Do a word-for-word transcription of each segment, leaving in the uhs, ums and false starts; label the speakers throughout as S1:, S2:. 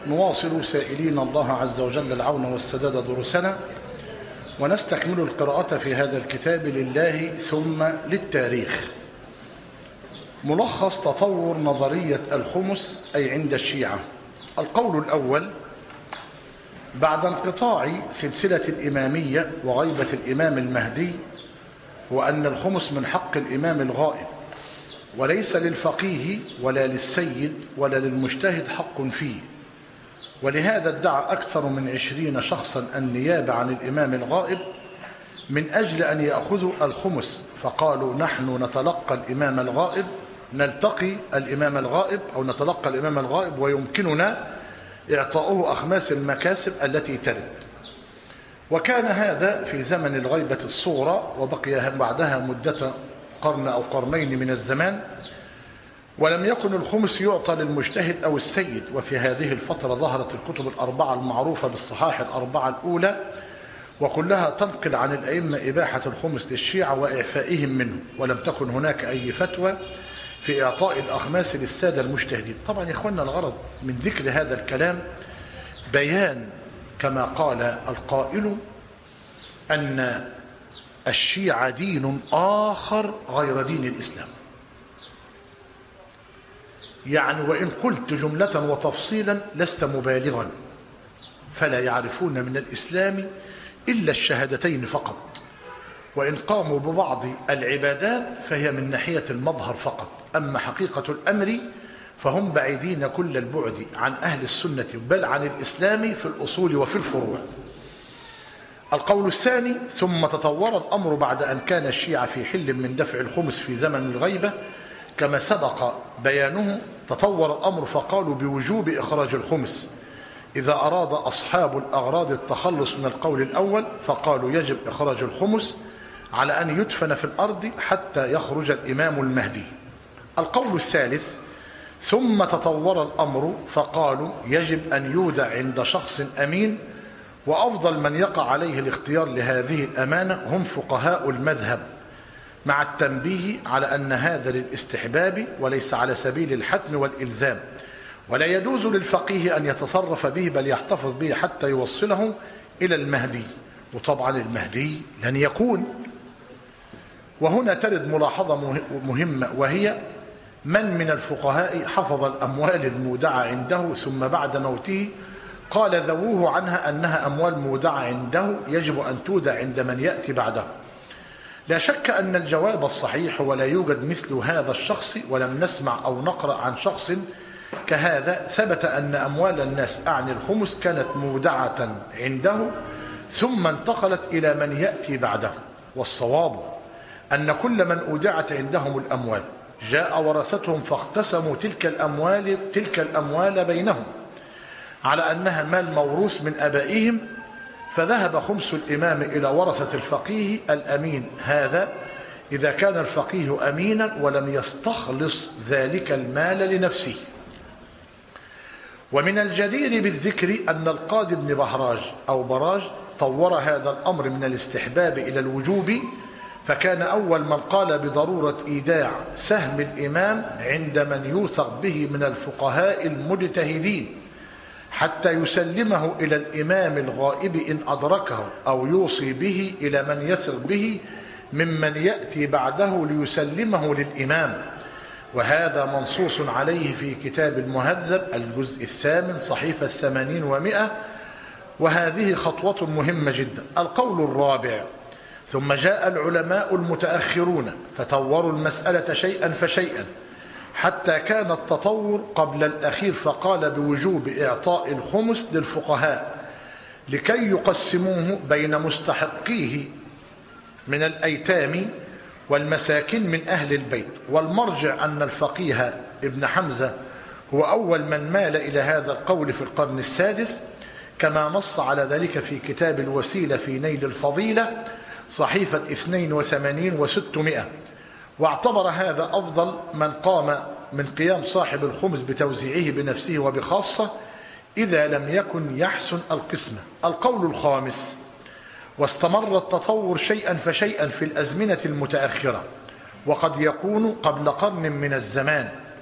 S1: نواصل سائلين الله عز وجل العون والسداد دروسنا، ونستكمل القراءة في هذا الكتاب لله ثم للتاريخ. ملخص تطور نظرية الخمس أي عند الشيعة. القول الأول: بعد انقطاع سلسلة الإمامية وغيبة الإمام المهدي، وأن الخمس من حق الإمام الغائب، وليس للفقيه ولا للسيد ولا للمجتهد حق فيه، ولهذا ادعى أكثر من عشرين شخصا النيابة عن الإمام الغائب من أجل أن يأخذوا الخمس، فقالوا: نحن نتلقى الإمام الغائب نلتقي الإمام الغائب أو نتلقى الإمام الغائب ويمكننا إعطاؤه أخماس المكاسب التي ترد. وكان هذا في زمن الغيبة الصغرى، وبقي بعدها مدة قرن أو قرنين من الزمان، ولم يكن الخمس يعطى للمجتهد أو السيد. وفي هذه الفترة ظهرت الكتب الأربعة المعروفة بالصحاح الأربعة الأولى، وكلها تنقل عن الأئمة إباحة الخمس للشيعة وإعفائهم منه، ولم تكن هناك أي فتوى في إعطاء الأخماس للسادة المجتهدين. طبعا يا إخواننا، الغرض من ذكر هذا الكلام بيان كما قال القائل أن الشيعة دين آخر غير دين الإسلام. يعني وإن قلت جملة وتفصيلا لست مبالغا، فلا يعرفون من الإسلام إلا الشهادتين فقط، وإن قاموا ببعض العبادات فهي من ناحية المظهر فقط، أما حقيقة الأمر فهم بعيدين كل البعد عن أهل السنة بل عن الإسلام في الأصول وفي الفروع. القول الثاني: ثم تطور الأمر بعد أن كان الشيعة في حل من دفع الخمس في زمن الغيبة كما سبق بيانه. تطور الأمر فقالوا بوجوب إخراج الخمس إذا أراد أصحاب الأغراض التخلص من القول الأول، فقالوا يجب إخراج الخمس على أن يدفن في الأرض حتى يخرج الإمام المهدي. القول الثالث: ثم تطور الأمر فقالوا يجب أن يودع عند شخص أمين، وأفضل من يقع عليه الاختيار لهذه الأمانة هم فقهاء المذهب، مع التنبيه على أن هذا للاستحباب وليس على سبيل الحتم والإلزام، ولا يجوز للفقيه أن يتصرف به بل يحتفظ به حتى يوصله إلى المهدي، وطبعا المهدي لن يكون. وهنا ترد ملاحظة مهمة، وهي: من من الفقهاء حفظ الأموال المودعة عنده ثم بعد موته قال ذووه عنها أنها أموال مودعة عنده يجب أن تودع عند من يأتي بعده؟ لا شك أن الجواب الصحيح ولا يوجد مثل هذا الشخص، ولم نسمع أو نقرأ عن شخص كهذا ثبت أن أموال الناس أعني الخمس كانت مودعة عنده ثم انتقلت إلى من يأتي بعده. والصواب أن كل من أودعت عندهم الأموال جاء ورثتهم فاقتسموا تلك الأموال تلك الأموال بينهم على أنها مال موروث من أبائهم، فذهب خمس الإمام إلى ورثة الفقيه الأمين، هذا إذا كان الفقيه أمينا ولم يستخلص ذلك المال لنفسه. ومن الجدير بالذكر أن القاضي بن بهراج أو براج طور هذا الأمر من الاستحباب إلى الوجوب، فكان أول من قال بضرورة إيداع سهم الإمام عند من يوثق به من الفقهاء المجتهدين حتى يسلمه إلى الإمام الغائب إن أدركه، أو يوصي به إلى من يثق به ممن يأتي بعده ليسلمه للإمام. وهذا منصوص عليه في كتاب المهذب الجزء الثامن صحيفة ثمانين ومئة، وهذه خطوة مهمة جدا. القول الرابع: ثم جاء العلماء المتأخرون فطوروا المسألة شيئا فشيئا حتى كان التطور قبل الأخير، فقال بوجوب إعطاء الخمس للفقهاء لكي يقسموه بين مستحقيه من الأيتام والمساكين من أهل البيت. والمرجع أن الفقيه ابن حمزة هو أول من مال إلى هذا القول في القرن السادس، كما نص على ذلك في كتاب الوسيلة في نيل الفضيلة صحيفة اثنين وثمانين وستمائة. واعتبر هذا أفضل من قام من قيام صاحب الخمس بتوزيعه بنفسه وبخاصة إذا لم يكن يحسن القسمة. القول الخامس: واستمر التطور شيئا فشيئا في الأزمنة المتأخرة، وقد يكون قبل قرن من الزمان،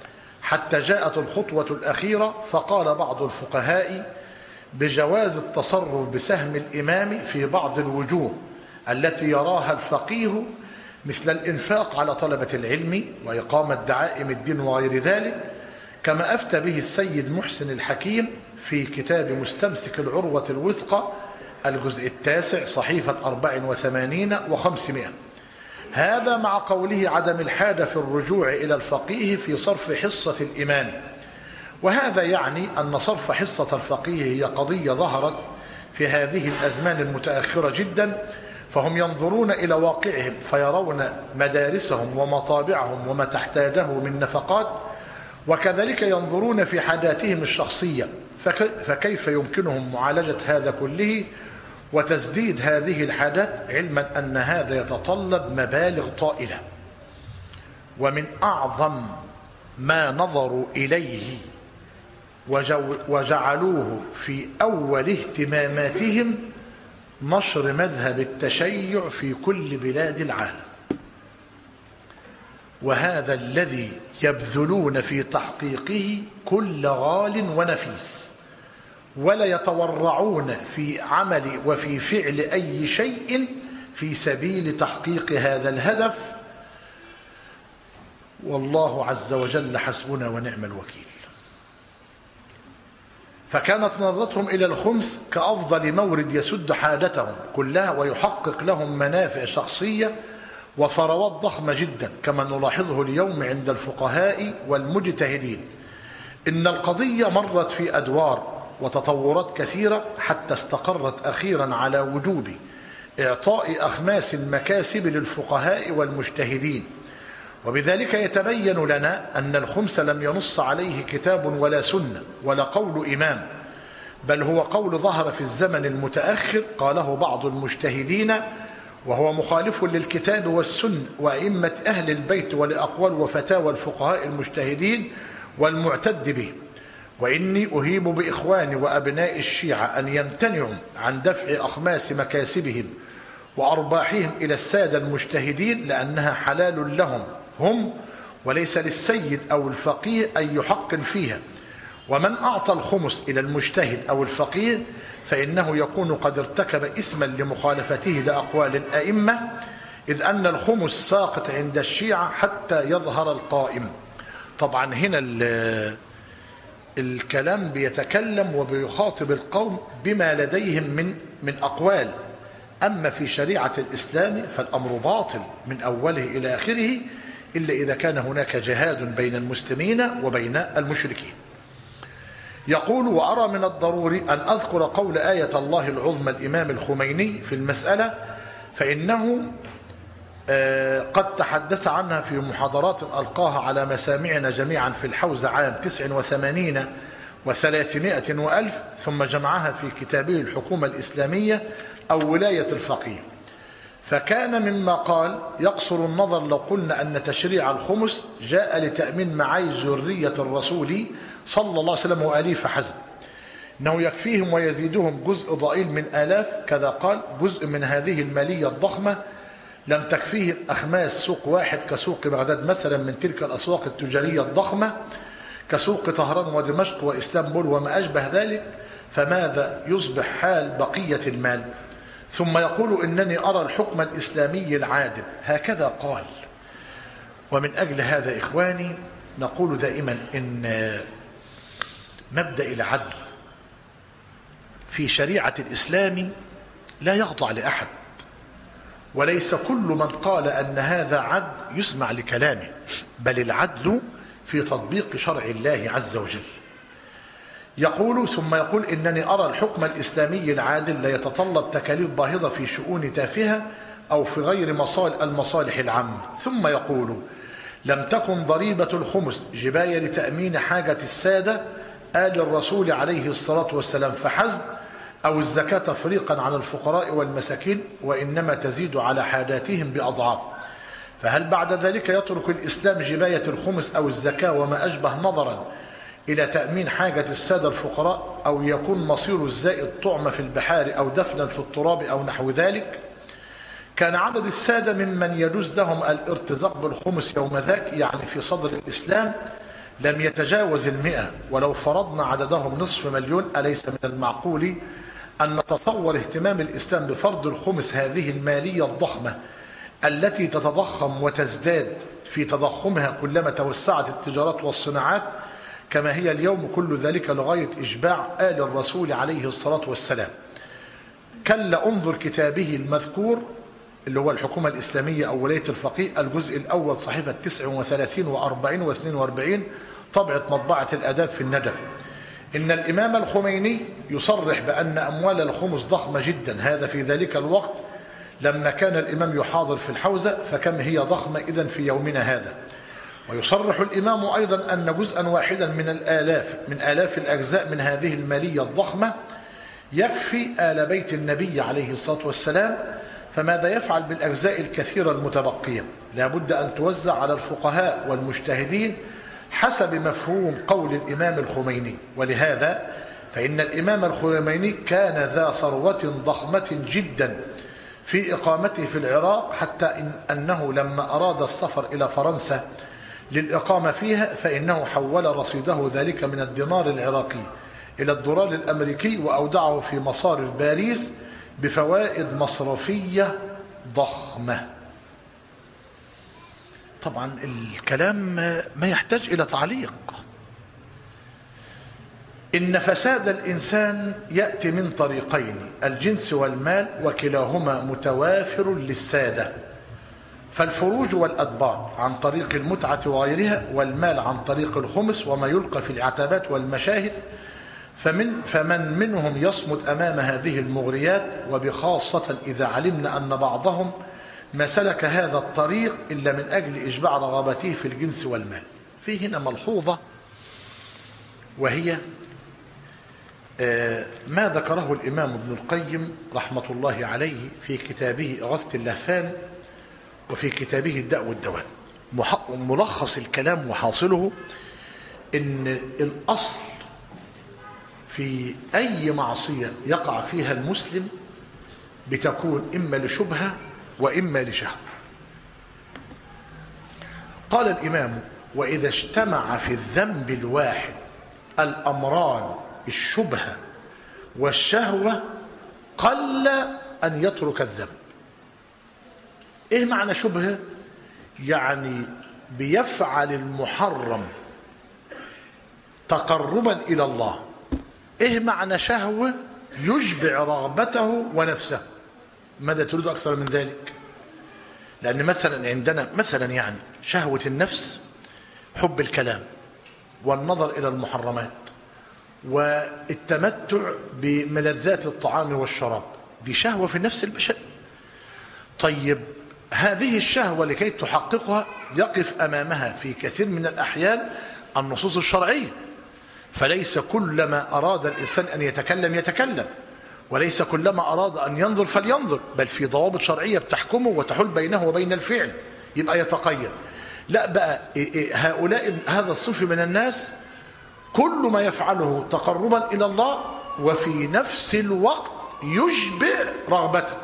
S1: حتى جاءت الخطوة الأخيرة، فقال بعض الفقهاء بجواز التصرف بسهم الإمام في بعض الوجوه التي يراها الفقيه، مثل الإنفاق على طلبة العلم وإقامة دعائم الدين وغير ذلك، كما أفتى به السيد محسن الحكيم في كتاب مستمسك العروة الوثقى الجزء التاسع صحيفة أربع وثمانين وخمسمائة. هذا مع قوله عدم الحاجة في الرجوع إلى الفقيه في صرف حصة الإمام، وهذا يعني أن صرف حصة الفقيه هي قضية ظهرت في هذه الأزمان المتأخرة جدا، فهم ينظرون إلى واقعهم فيرون مدارسهم ومطابعهم وما تحتاجه من نفقات، وكذلك ينظرون في حاجاتهم الشخصية، فكيف يمكنهم معالجة هذا كله وتسديد هذه الحاجات، علما أن هذا يتطلب مبالغ طائلة. ومن أعظم ما نظروا إليه وجعلوه في أول اهتماماتهم نشر مذهب التشيع في كل بلاد العالم، وهذا الذي يبذلون في تحقيقه كل غال ونفيس، ولا يتورعون في عمل وفي فعل أي شيء في سبيل تحقيق هذا الهدف، والله عز وجل حسبنا ونعم الوكيل. فكانت نظرتهم إلى الخمس كأفضل مورد يسد حاجتهم كلها ويحقق لهم منافع شخصية وثروات ضخمة جدا، كما نلاحظه اليوم عند الفقهاء والمجتهدين. إن القضية مرت في أدوار وتطورات كثيرة حتى استقرت أخيرا على وجوب إعطاء أخماس المكاسب للفقهاء والمجتهدين، وبذلك يتبين لنا أن الخمس لم ينص عليه كتاب ولا سنة ولا قول إمام، بل هو قول ظهر في الزمن المتأخر قاله بعض المجتهدين، وهو مخالف للكتاب والسنة وأئمة أهل البيت ولأقوال وفتاوى الفقهاء المجتهدين والمعتد به. وإني أهيب بإخواني وأبناء الشيعة أن يمتنعوا عن دفع أخماس مكاسبهم وأرباحهم إلى السادة المجتهدين، لأنها حلال لهم هم وليس للسيد أو الفقيه أن يحقن فيها. ومن أعطى الخمس إلى المجتهد أو الفقيه فإنه يكون قد ارتكب إثما لمخالفته لأقوال الأئمة، إذ أن الخمس ساقط عند الشيعة حتى يظهر القائم. طبعا هنا الكلام بيتكلم وبيخاطب القوم بما لديهم من من أقوال، أما في شريعة الإسلام فالأمر باطل من أوله إلى آخره، إلا إذا كان هناك جهاد بين المسلمين وبين المشركين. يقول: وأرى من الضروري أن أذكر قول آية الله العظمى الإمام الخميني في المسألة، فإنه قد تحدث عنها في محاضرات ألقاها على مسامعنا جميعا في الحوزة عام تسع وثمانين وثلاثمائة وألف، ثم جمعها في كتابه الحكومة الإسلامية أو ولاية الفقيه. فكان مما قال يقصر النظر لو قلنا أن تشريع الخمس جاء لتأمين معايش ذرية الرسول صلى الله عليه وسلم وآله فحسب، إنه يكفيهم ويزيدهم جزء ضئيل من آلاف، كذا قال: جزء من هذه المالية الضخمة لم تكفيهم أخماس سوق واحد كسوق بغداد مثلا من تلك الأسواق التجارية الضخمة كسوق طهران ودمشق وإسلامبول وما أشبه ذلك، فماذا يصبح حال بقية المال؟ ثم يقول: إنني أرى الحكم الإسلامي العادل، هكذا قال. ومن أجل هذا إخواني نقول دائما إن مبدأ العدل في شريعة الإسلام لا يخضع لأحد، وليس كل من قال أن هذا عدل يسمع لكلامه، بل العدل في تطبيق شرع الله عز وجل. يقول: ثم يقول: إنني أرى الحكم الإسلامي العادل لا يتطلب تكاليف باهظة في شؤون تافهة أو في غير مصالح المصالح العامة. ثم يقول: لم تكن ضريبة الخمس جباية لتأمين حاجة السادة آل الرسول عليه الصلاة والسلام فحسب، أو الزكاة تفريقا على الفقراء والمساكين، وإنما تزيد على حاجاتهم بأضعاف. فهل بعد ذلك يترك الإسلام جباية الخمس أو الزكاة وما أشبه نظرا إلى تأمين حاجة السادة الفقراء، أو يكون مصير الزائد طعم في البحار أو دفنا في التراب أو نحو ذلك؟ كان عدد السادة ممن يجوز لهم الارتزاق بالخمس يوم ذاك، يعني في صدر الإسلام، لم يتجاوز المئة، ولو فرضنا عددهم نصف مليون أليس من المعقول أن نتصور اهتمام الإسلام بفرض الخمس هذه المالية الضخمة التي تتضخم وتزداد في تضخمها كلما توسعت التجارات والصناعات كما هي اليوم، كل ذلك لغاية إشباع آل الرسول عليه الصلاة والسلام. كلا انظر كتابه المذكور اللي هو الحكومة الإسلامية أو ولاية الفقيه، الجزء الأول صحيفة تسعة وثلاثين وأربعين واثنين وأربعين، طبعة مطبعة الآداب في النجف. إن الإمام الخميني يصرح بأن أموال الخمس ضخمة جدا، هذا في ذلك الوقت لما كان الإمام يحاضر في الحوزة، فكم هي ضخمة إذن في يومنا هذا. ويصرح الإمام أيضا أن جزءا واحدا من الآلاف من آلاف الأجزاء من هذه المالية الضخمة يكفي آل بيت النبي عليه الصلاة والسلام، فماذا يفعل بالأجزاء الكثيرة المتبقية؟ لا بد أن توزع على الفقهاء والمجتهدين حسب مفهوم قول الإمام الخميني. ولهذا فإن الإمام الخميني كان ذا ثروة ضخمة جدا في إقامته في العراق، حتى إن أنه لما أراد السفر إلى فرنسا للإقامة فيها فإنه حول رصيده ذلك من الدينار العراقي إلى الدولار الأمريكي وأودعه في مصارف باريس بفوائد مصرفية ضخمة. طبعا الكلام ما يحتاج إلى تعليق. إن فساد الإنسان يأتي من طريقين، الجنس والمال، وكلاهما متوافر للسادة، فالفروج والأدبار عن طريق المتعة وغيرها، والمال عن طريق الخمس وما يلقى في العتبات والمشاهد. فمن فمن منهم يصمد أمام هذه المغريات، وبخاصة إذا علمنا أن بعضهم ما سلك هذا الطريق إلا من أجل إشباع رغبته في الجنس والمال. في هنا ملحوظة، وهي ما ذكره الإمام ابن القيم رحمة الله عليه في كتابه إغاثة اللهفان وفي كتابه الداء والدواء. ملخص الكلام وحاصله إن الأصل في أي معصية يقع فيها المسلم بتكون إما لشبهة وإما لشهوة. قال الإمام: وإذا اجتمع في الذنب الواحد الأمران الشبهة والشهوة قل أن يترك الذنب. إيه معنى شبهة؟ يعني بيفعل المحرم تقربا إلى الله. إيه معنى شهوة؟ يشبع رغبته ونفسه. ماذا تريد أكثر من ذلك؟ لأن مثلا عندنا مثلا يعني شهوة النفس حب الكلام والنظر إلى المحرمات والتمتع بملذات الطعام والشراب، دي شهوة في النفس البشري. طيب هذه الشهوة لكي تحققها يقف أمامها في كثير من الأحيان النصوص الشرعية، فليس كلما أراد الإنسان أن يتكلم يتكلم، وليس كلما أراد أن ينظر فلينظر، بل في ضوابط شرعية بتحكمه وتحول بينه وبين الفعل، يبقى يتقيد. لا بقى هؤلاء هذا الصنف من الناس كل ما يفعله تقربا إلى الله وفي نفس الوقت يشبع رغبته.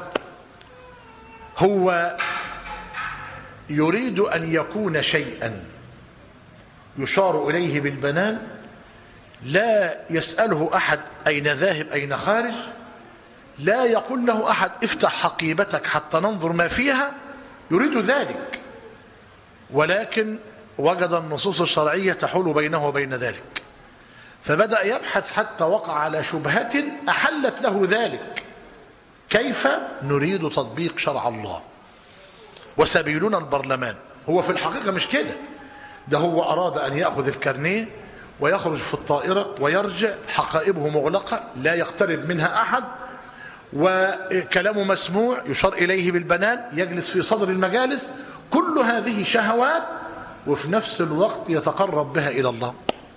S1: هو يريد أن يكون شيئا يشار إليه بالبنان، لا يسأله أحد أين ذاهب أين خارج، لا يقول له أحد افتح حقيبتك حتى ننظر ما فيها، يريد ذلك، ولكن وجد النصوص الشرعية تحول بينه وبين ذلك، فبدأ يبحث حتى وقع على شبهة أحلت له ذلك. كيف؟ نريد تطبيق شرع الله وسبيلنا البرلمان. هو في الحقيقة مش كده، ده هو أراد أن يأخذ الكارنيه ويخرج في الطائرة ويرجع حقائبه مغلقة لا يقترب منها أحد، وكلامه مسموع يشار إليه بالبنان، يجلس في صدر المجالس. كل هذه شهوات وفي نفس الوقت يتقرب بها إلى الله.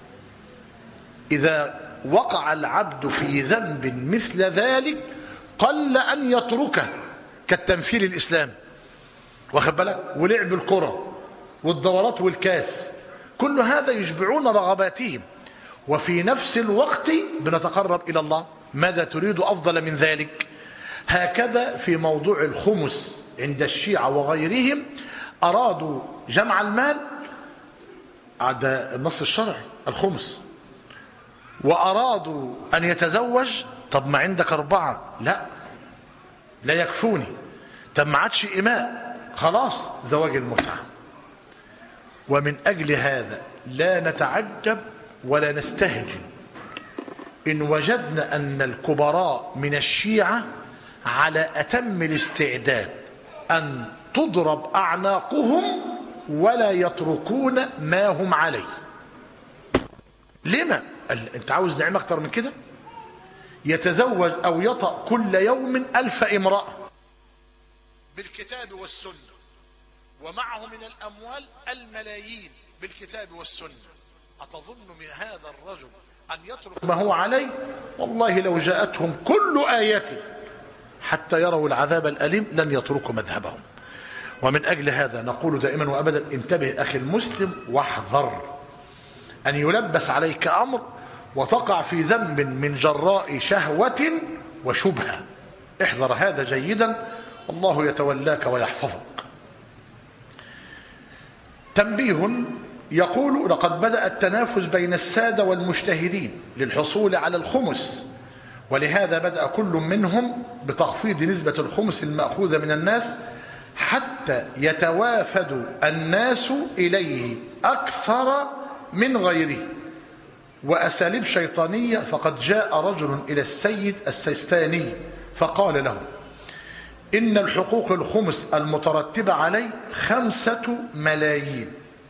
S1: إذا وقع العبد في ذنب مثل ذلك قل أن يتركه، كالتمثيل الإسلامي، واخد بالك، ولعب الكرة والدورات والكاس، كل هذا يشبعون رغباتهم، وفي نفس الوقت بنتقرب إلى الله. ماذا تريد أفضل من ذلك؟ هكذا في موضوع الخمس عند الشيعة وغيرهم، أرادوا جمع المال ده النص الشرعي الخمس. وأرادوا أن يتزوج، طب ما عندك أربعة، لا لا يكفوني، طب ما عادش إماء، خلاص زواج المتعة. ومن أجل هذا لا نتعجب ولا نستهجن إن وجدنا أن الكبراء من الشيعة على أتم الاستعداد أن تضرب أعناقهم ولا يتركون ما هم عليه. لما؟ أنت عاوز نعمة أكتر من كده؟ يتزوج أو يطأ كل يوم ألف امرأة بالكتاب والسنة، ومعه من الأموال الملايين بالكتاب والسنة. أتظن من هذا الرجل أن يترك ما هو عليه؟ والله لو جاءتهم كل آية حتى يروا العذاب الأليم لن يتركوا مذهبهم. ومن أجل هذا نقول دائما وأبدا انتبه أخي المسلم واحذر أن يلبس عليك أمر وتقع في ذنب من جراء شهوة وشبهة. احذر هذا جيدا، الله يتولاك ويحفظك. تنبيه، يقول لقد بدأ التنافس بين السادة والمجتهدين للحصول على الخمس، ولهذا بدأ كل منهم بتخفيض نسبة الخمس المأخوذة من الناس حتى يتوافد الناس إليه أكثر من غيره، وأساليب شيطانية. فقد جاء رجل إلى السيد السيستاني فقال له إن الحقوق الخمس المترتبة عليه خمسة ملايين.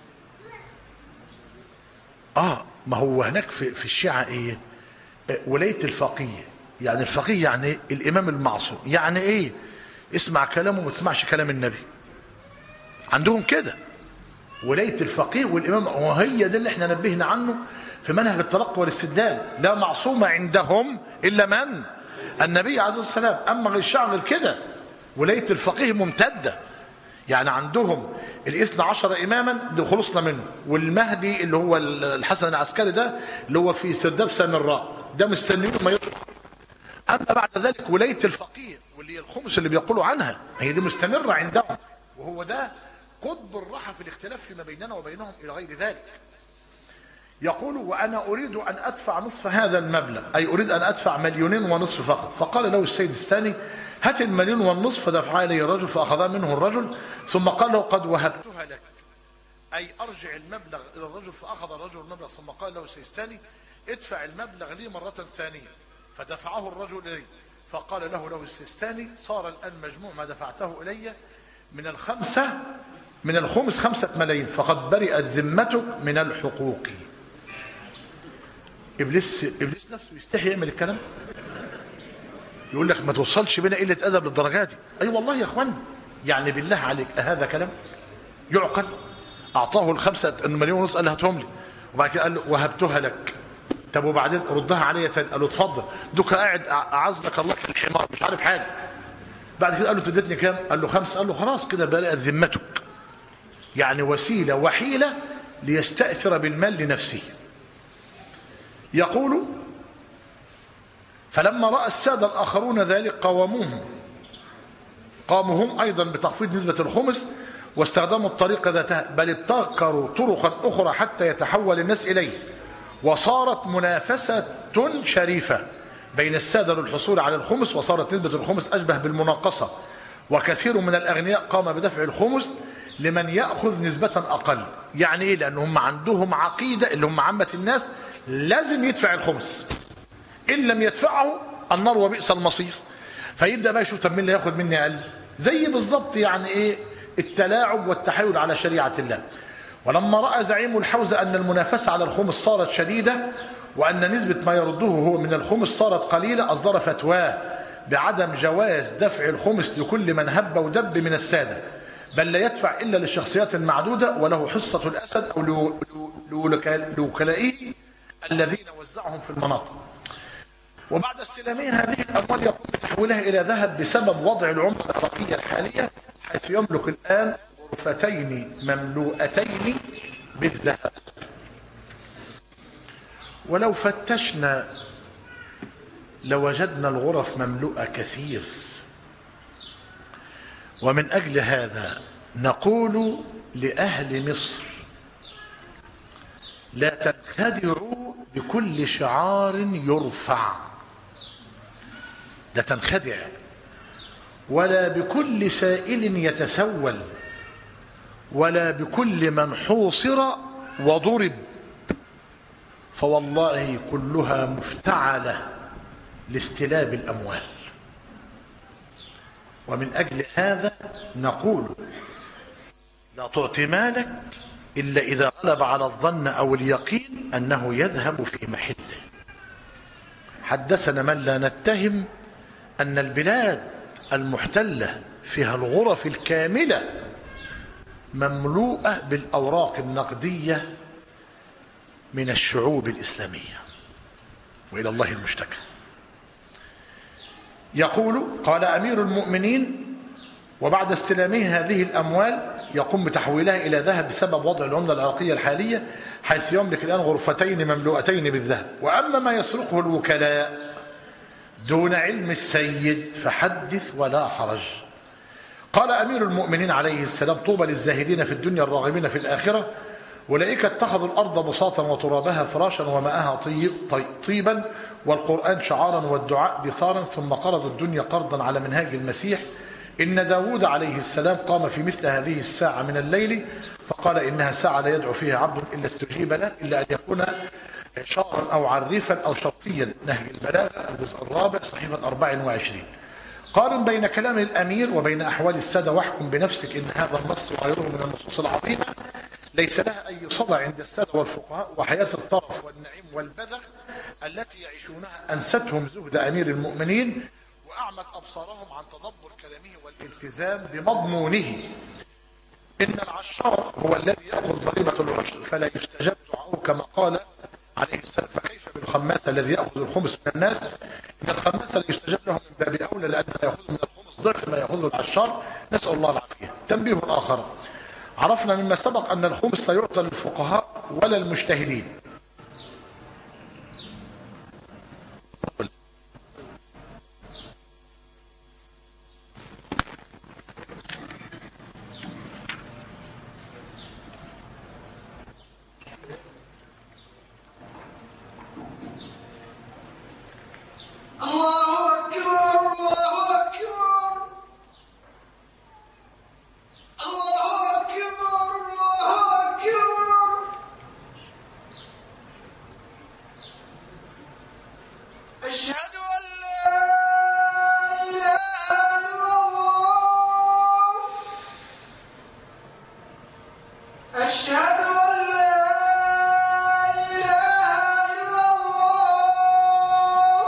S1: آه ما هو هناك في, في الشيعة إيه؟ ولاية الفقيه، يعني الفقيه يعني إيه؟ الإمام المعصوم. يعني إيه؟ اسمع كلامه وما تسمعش كلام النبي. عندهم كده ولاية الفقيه والإمام، وهي ده اللي احنا نبهنا عنه في منهج التلقي والاستدلال. لا معصوم عندهم إلا من؟ النبي عليه الصلاة والسلام. أما غير الشعب غير كده ولاية الفقيه ممتدة، يعني عندهم الاثنى عشر إماما ده خلصنا منه، والمهدي اللي هو الحسن العسكري ده اللي هو في سرداب سامراء ده مستنيين ما يطلع. أما بعد ذلك ولاية الفقيه واللي هي الخمس اللي بيقولوا عنها هي دي مستمرة عندهم، وهو ده قطب الراحة في الاختلاف فيما بيننا وبينهم إلى غير ذلك. يقول وأنا أريد أن أدفع نصف هذا المبلغ، أي أريد أن أدفع مليونين ونصف فقط. فقال له السيد الثاني هات المليون والنصف. فدفع إليه الرجل فأخذها منه الرجل، ثم قال له قد وهبتها لك، أي أرجع المبلغ إلى الرجل. فأخذ الرجل المبلغ ثم قال له السيد الثاني ادفع المبلغ لي مرة ثانية. فدفعه الرجل إليه فقال له له السيد الثاني صار الآن مجموع ما دفعته إلي من الخمسة من الخمس خمسة ملايين، فقد برئت ذمتك من الحقوق. إبليس إبليس نفسه يستحي يعمل الكلام، يقول لك ما توصلش بنا قلة أدب للدرجات دي. أي أيوة والله يا أخوان، يعني بالله عليك أهذا كلام يعقل؟ أعطاه الخمسة مليون ونص قال له هاتهم لي، وبعد كده قال له وهبتها لك. طب وبعدين ردها عليا تاني. قال له اتفضل، دوك قاعد أعزك الله الحمار مش عارف حاجة. بعد كده قال له تدتني كام؟ قال له خمسة. قال له خلاص كده برئت ذمتك، يعني وسيلة وحيلة ليستأثر بالمال لنفسه. يقول فلما رأى السادة الآخرون ذلك قاوموهم قاموا هم أيضا بتخفيض نسبة الخمس واستخدموا الطريقة ذاتها، بل ابتكروا طرقا أخرى حتى يتحول الناس إليه، وصارت منافسة شريفة بين السادة للحصول على الخمس، وصارت نسبة الخمس أشبه بالمناقصة، وكثير من الأغنياء قام بدفع الخمس لمن يأخذ نسبة أقل. يعني إيه؟ لأنهم عندهم عقيدة اللي هم عامة الناس لازم يدفع الخمس، إن لم يدفعه النار وبئس المصير. فيبدأ بقى يشوف طب مين اللي ياخد مني أقل، زي بالظبط يعني إيه التلاعب والتحايل على شريعة الله. ولما رأى زعيم الحوزة أن المنافسة على الخمس صارت شديدة وأن نسبة ما يرده هو من الخمس صارت قليلة، أصدر فتواه بعدم جواز دفع الخمس لكل من هب ودب من السادة، بل لا يدفع إلا للشخصيات المعدودة وله حصة الأسد أو لوكلائه الذين وزعهم في المناطق. وبعد استلامه هذه الأموال يقوم بتحويلها إلى ذهب بسبب وضع العملة العراقية الحالية، حيث يملك الآن غرفتين مملوءتين بالذهب. ولو فتشنا لوجدنا الغرف مملوءة كثير. ومن أجل هذا نقول لأهل مصر لا تنخدعوا بكل شعار يرفع، لا تنخدع، ولا بكل سائل يتسول، ولا بكل من حوصر وضرب، فوالله كلها مفتعلة لاستلاب الأموال. ومن أجل هذا نقول لا تعطي مالك إلا إذا غلب على الظن أو اليقين أنه يذهب في محله. حدثنا من لا نتهم أن البلاد المحتلة فيها الغرف الكاملة مملوءة بالأوراق النقدية من الشعوب الإسلامية، وإلى الله المشتكى. يقول: قال أمير المؤمنين: وبعد استلامه هذه الأموال يقوم بتحويلها إلى ذهب بسبب وضع العملة العراقية الحالية، حيث يملك الآن غرفتين مملوءتين بالذهب. وأما ما يسرقه الوكلاء دون علم السيد فحدث ولا حرج. قال أمير المؤمنين عليه السلام: طوبى للزاهدين في الدنيا الراغبين في الآخرة، أولئك اتخذوا الأرض بساطا وترابها فراشا وماءها طيب طيبا والقرآن شعارا والدعاء دثارا، ثم قرضوا الدنيا قرضا على منهاج المسيح. إن داود عليه السلام قام في مثل هذه الساعة من الليل فقال: إنها ساعة لا يدعو فيها عبد إلا استجيب له، إلا أن يكون شارا أو عريفا أو شرطيا. نهج البلاغة الجزء الرابع صحيفة أربعة وعشرين. قارن بين كلام الأمير وبين أحوال السادة واحكم بنفسك إن هذا النص وغيره من النصوص العظيمة ليس لها أي صدى عند السادة والفقهاء، وحياة الطرف والنعيم والبذخ التي يعيشونها أنستهم زهد أمير المؤمنين وأعمت أبصارهم عن تدبر كلامه والالتزام بمضمونه. إن العشار هو الذي يأخذ ضريبة العشر فلا يستجاب دعاؤه كما قال عليه السلام: فكيف بالخماس الذي يأخذ الخمس من الناس؟ إن الخماس لا يستجاب له من باب أولى، لأنه يأخذ من الخمس ضعف ما يأخذه العشار، نسأل الله العافية. تنبيه آخر: عرفنا مما سبق أن الخمس لا يعطى للفقهاء ولا المجتهدين.
S2: الله أكبر الله أكبر الله أكبر الله أكبر. أشهد أن لا إله إلا الله. أشهد أن لا إله إلا الله.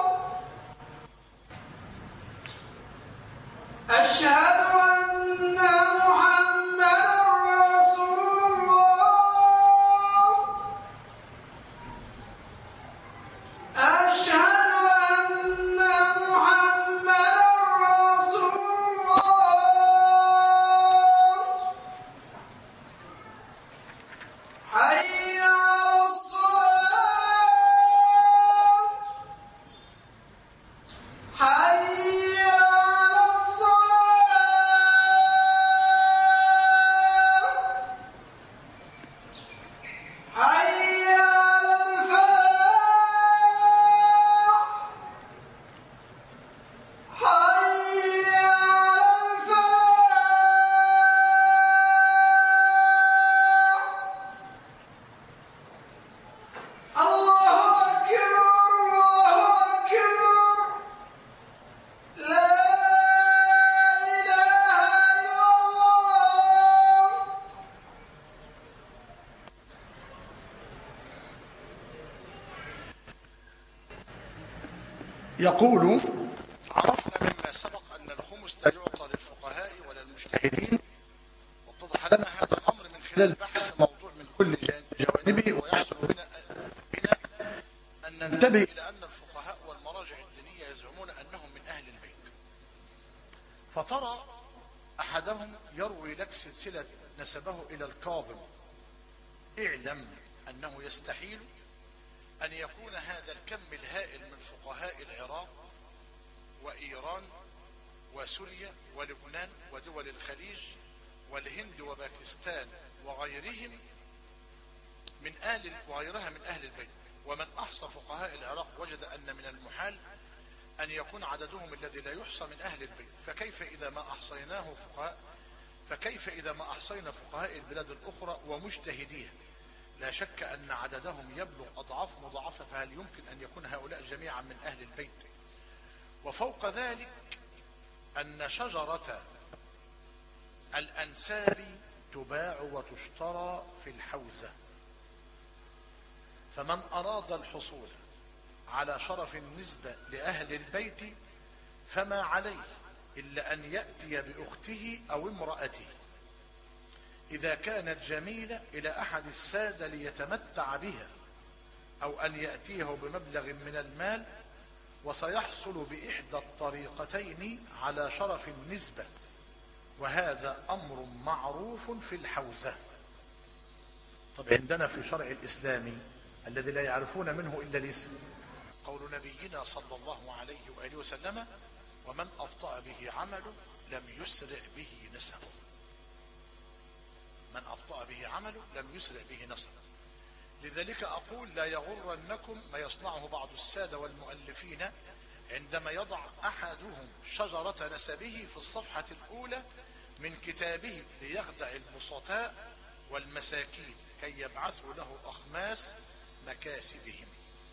S2: أشهد أن محمدا رسول الله. أشهد أن محمدا رسول الله. حي على الصلاة. حي على الصلاة. حي على الفلاح. حي على الفلاح. الله أكبر الله أكبر. لا إله إلا الله.
S1: يقول: عرفنا مما سبق أن الخمس لا يعطى للفقهاء ولا المجتهدين، واتضح لنا هذا الأمر من خلال بحث موضوع من كل جوانبه، ويحصل بنا بنا أن ننتبه إلى أن الفقهاء والمراجع الدينية يزعمون أنهم من أهل البيت. فترى أحدهم يروي لك سلسلة نسبه إلى الكاظم. اعلم أنه يستحيل أن يكون هذا الكم الهائل من فقهاء العراق وإيران وسوريا ولبنان ودول الخليج والهند وباكستان وغيرهم من آل أهل وغيرها من أهل البيت. ومن أحصى فقهاء العراق وجد أن من المحال أن يكون عددهم الذي لا يحصى من أهل البيت، فكيف إذا ما أحصيناه فقهاء فكيف إذا ما أحصينا فقهاء البلاد الأخرى ومجتهدين لا شك أن عددهم يبلغ أضعاف مضاعفة، فهل يمكن أن يكون هؤلاء جميعا من أهل البيت؟ وفوق ذلك أن شجرة الأنساب تباع وتشترى في الحوزة، فمن أراد الحصول على شرف النسبة لأهل البيت فما عليه إلا أن يأتي بأخته أو امرأته إذا كانت جميلة إلى أحد السادة ليتمتع بها، أو أن يأتيه بمبلغ من المال، وسيحصل بإحدى الطريقتين على شرف النسبة، وهذا أمر معروف في الحوزة. طب عندنا في شرع الإسلامي الذي لا يعرفون منه إلا الاسم قول نبينا صلى الله عليه وآله وسلم: ومن أبطأ به عمله لم يسرع به نسبه. من أبطأ به عمله لم يسرع به نسبه. لذلك أقول لا يغرنكم ما يصنعه بعض السادة والمؤلفين عندما يضع أحدهم شجرة نسبه في الصفحة الأولى من كتابه ليخدع البسطاء والمساكين كي يبعثوا له أخماس مكاسبهم.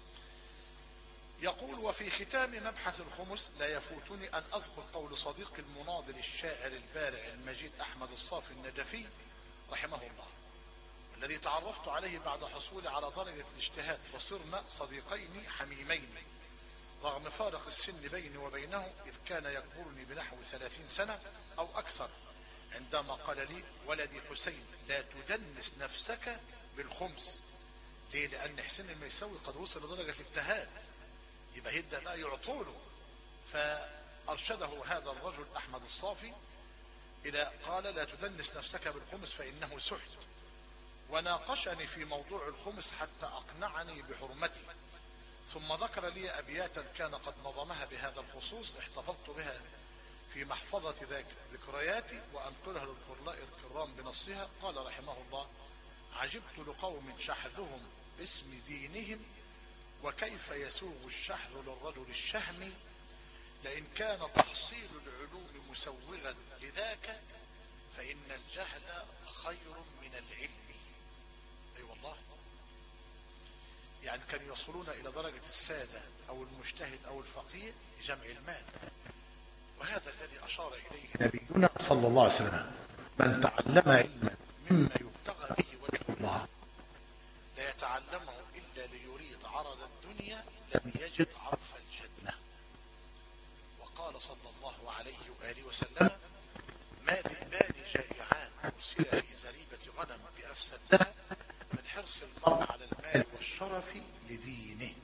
S1: يقول: وفي ختام مبحث الخمس لا يفوتني أن أذكر قول صديق المناضل الشاعر البارع المجيد أحمد الصافي النجفي رحمه الله، الذي تعرفت عليه بعد حصولي على درجة الاجتهاد، فصرنا صديقين حميمين رغم فارق السن بيني وبينه، إذ كان يكبرني بنحو ثلاثين سنة أو أكثر، عندما قال لي: ولدي حسين لا تدنس نفسك بالخمس. ليه؟ لأن حسين الميساوي قد وصل لدرجة الاجتهاد، يبقى يبدأ بقى يعطوله. فأرشده هذا الرجل أحمد الصافي إلى قال: لا تدنس نفسك بالخمس فإنه سحت. وناقشني في موضوع الخمس حتى أقنعني بحرمته، ثم ذكر لي أبياتا كان قد نظمها بهذا الخصوص احتفظت بها في محفظة ذكرياتي وأنقلها للقراء الكرام بنصها. قال رحمه الله: عجبت لقوم شحذهم باسم دينهم، وكيف يسوغ الشحذ للرجل الشهم، لئن كان تحصيل العلوم مسوغا لذاك فإن الجهل خير من العلم. أي والله، يعني كانوا يوصلون إلى درجة السادة أو المجتهد أو الفقيه لجمع المال، وهذا الذي أشار إليه نبينا صلى الله عليه وسلم: من تعلم علما مما يبتغى به وجه الله لا يتعلمه إلا ليريد عرض الدنيا لم يجد عرف الجنة. وقال صلى الله عليه وآله وسلم: ما ذئبان جائعان أرسلا في زريبة غنم بأفسدها من حرص المرء على المال والشرف لدينه.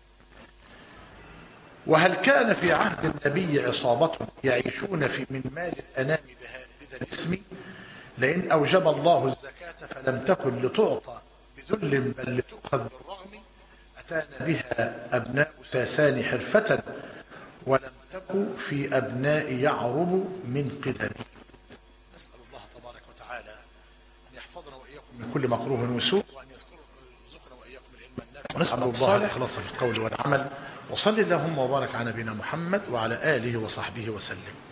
S1: وهل كان في عهد النبي عصابة يعيشون في من مال الأنام بذا الاسم؟ لئن أوجب الله الزكاة فلم تكن لتعطى بذل بل لتؤخذ بالرغم، أتانا بها أبناء ساسان حرفة ولم تكن في أبناء يعرب من قدم. نسأل الله تبارك وتعالى أن يحفظنا وإياكم من كل مكروه وسوء، وأن يرزقنا وإياكم العلم النافع، ونسأل الله الإخلاص في القول والعمل. وصل اللهم وبارك على نبينا محمد وعلى آله وصحبه وسلم.